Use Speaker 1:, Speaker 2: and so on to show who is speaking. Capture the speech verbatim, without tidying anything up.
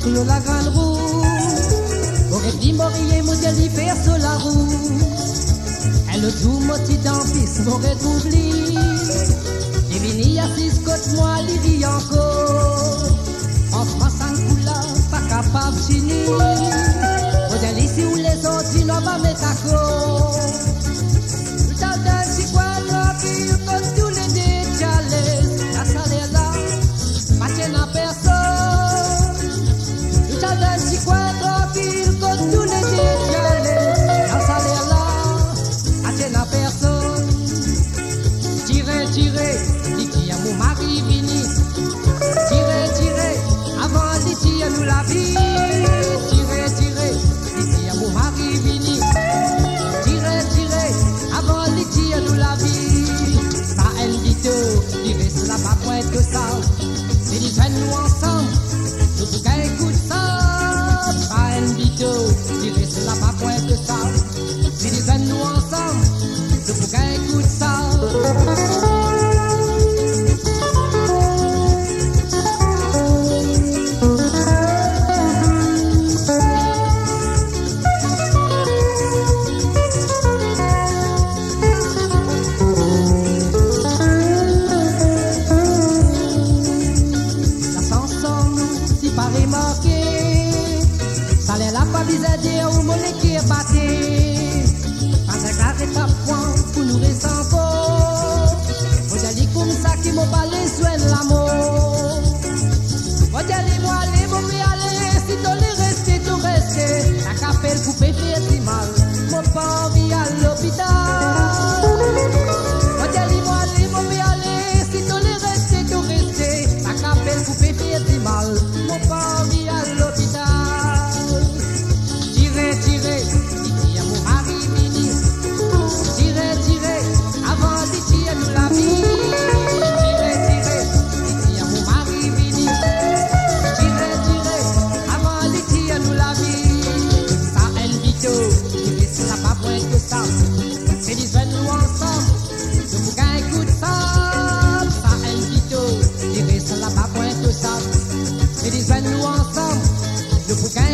Speaker 1: sur la grande roue. Aurait dit Morier, modèle y faire sur la roue. Elle joue mon petit ampis, m'aurait oublié. Et vini assise côte moi, il rit encore. En France, en couleur, pas capable de finir. Modèle ici où les autres, ils n'ont pas mettre à cause. Tout à l'heure, si quoi, tranquille, comme tous les décalés. La salle est là, pas tienne à personne. Tout à l'heure, si quoi, tranquille, comme tous les décalés. La salle est là, pas tienne à personne. Tirez, tirez, dit qu'il y a mon mari vini. Tirez, tirez, avant dit qu'il y a nous la vie. Tirez, tirez, dit qu'il y a mon mari vini. Tirez, tirez, avant dit qu'il y a nous la vie. Ça elle dit tout, tirez sur la pas pointe que ça. C'est dit nous ensemble, nous faut qu'un coup de ça. Ça elle dit tout, tirez sur la pas pointe que ça. C'est dit nous ensemble, nous faut qu'un coup de ça.
Speaker 2: nous ensemble, nous pour